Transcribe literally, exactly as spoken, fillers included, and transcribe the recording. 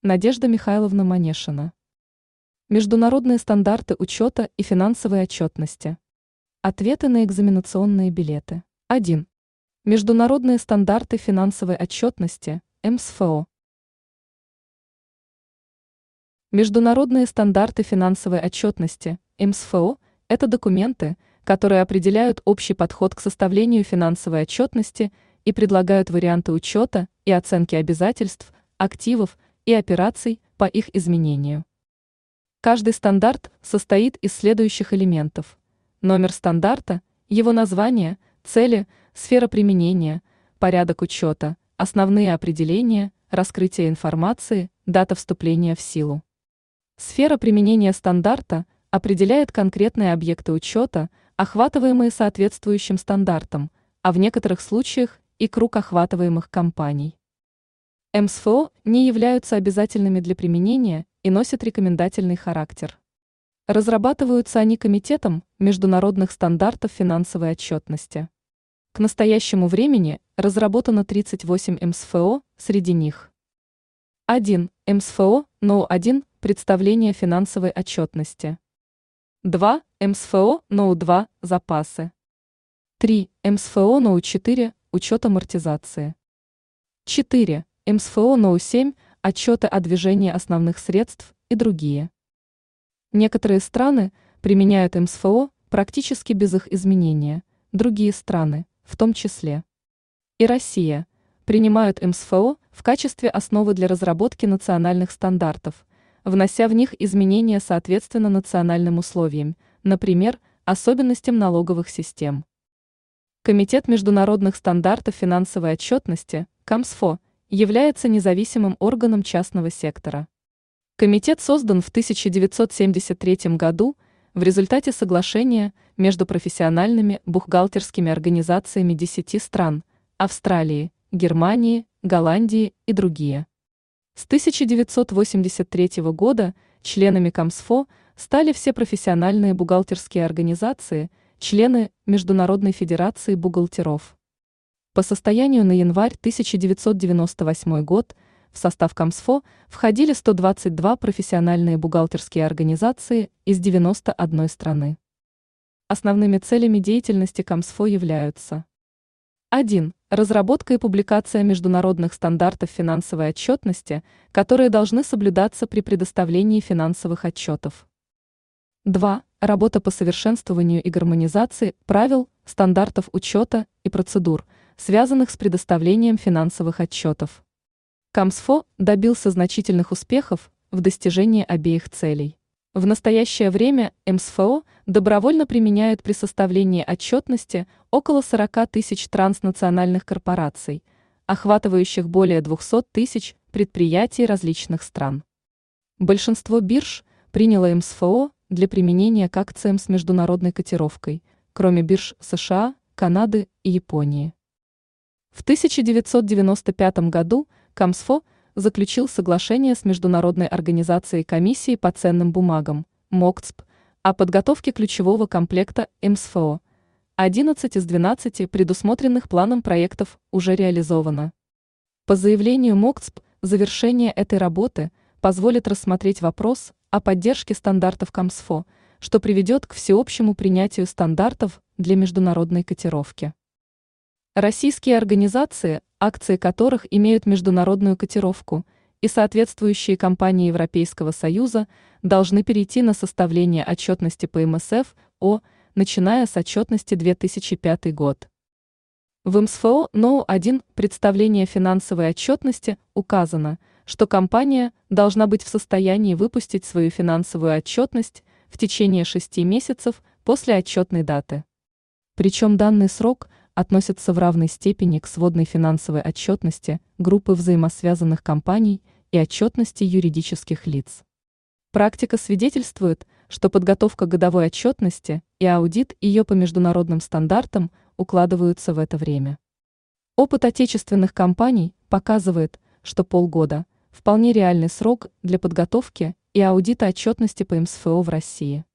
Надежда Михайловна Манешина. Международные стандарты учета и финансовой отчетности. Ответы на экзаменационные билеты. один. Международные стандарты финансовой отчетности, эм эс эф о. Международные стандарты финансовой отчетности, эм эс эф о, это документы, которые определяют общий подход к составлению финансовой отчетности и предлагают варианты учета и оценки обязательств, активов и операций по их изменению. Каждый стандарт состоит из следующих элементов: номер стандарта, его название, цели, сфера применения, порядок учета, основные определения, раскрытие информации, дата вступления в силу. Сфера применения стандарта определяет конкретные объекты учета, охватываемые соответствующим стандартом, а в некоторых случаях и круг охватываемых компаний. эм эс эф о не являются обязательными для применения и носят рекомендательный характер. Разрабатываются они Комитетом международных стандартов финансовой отчетности. К настоящему времени разработано тридцать восемь эм эс эф о, среди них: один. эм эс эф о ноу один представление финансовой отчетности. два. эм эс эф о ноу два запасы. три. эм эс эф о ноу четыре учет амортизации. четыре. эм эс эф о ноу семь отчеты о движении основных средств и другие. Некоторые страны применяют эм эс эф о практически без их изменения, другие страны, в том числе и Россия, принимают эм эс эф о в качестве основы для разработки национальных стандартов, внося в них изменения соответственно национальным условиям, например, особенностям налоговых систем. Комитет международных стандартов финансовой отчетности, КомСФО, является независимым органом частного сектора. Комитет создан в тысяча девятьсот семьдесят третьем году в результате соглашения между профессиональными бухгалтерскими организациями десяти стран – Австралии, Германии, Голландии и другие. С тысяча девятьсот восемьдесят третьего года членами КомСФО стали все профессиональные бухгалтерские организации, члены Международной федерации бухгалтеров. По состоянию на январь тысяча девятьсот девяносто восьмой год в состав КомСФО входили сто двадцать два профессиональные бухгалтерские организации из девяноста одной страны. Основными целями деятельности КомСФО являются: один. Разработка и публикация международных стандартов финансовой отчетности, которые должны соблюдаться при предоставлении финансовых отчетов. два. Работа по совершенствованию и гармонизации правил, стандартов учета и процедур, связанных с предоставлением финансовых отчетов. КомСФО добился значительных успехов в достижении обеих целей. В настоящее время эм эс эф о добровольно применяют при составлении отчетности около сорок тысяч транснациональных корпораций, охватывающих более двухсот тысяч предприятий различных стран. Большинство бирж приняло эм эс эф о для применения к акциям с международной котировкой, кроме бирж США, Канады и Японии. В тысяча девятьсот девяносто пятом году КомСФО заключил соглашение с Международной организацией комиссии по ценным бумагам, МОКЦП, о подготовке ключевого комплекта эм эс эф о. одиннадцать из двенадцати предусмотренных планом проектов уже реализовано. По заявлению МОКЦП, завершение этой работы позволит рассмотреть вопрос о поддержке стандартов КомСФО, что приведет к всеобщему принятию стандартов для международной котировки. Российские организации, акции которых имеют международную котировку, и соответствующие компании Европейского Союза должны перейти на составление отчетности по эм эс эф о, начиная с отчетности две тысячи пятый год. В эм эс эф о ноу один представление финансовой отчетности указано, что компания должна быть в состоянии выпустить свою финансовую отчетность в течение шести месяцев после отчетной даты. Причем данный срок относится в равной степени к сводной финансовой отчетности группы взаимосвязанных компаний и отчетности юридических лиц. Практика свидетельствует, что подготовка годовой отчетности и аудит ее по международным стандартам укладываются в это время. Опыт отечественных компаний показывает, что полгода – вполне реальный срок для подготовки и аудита отчетности по эм эс эф о в России.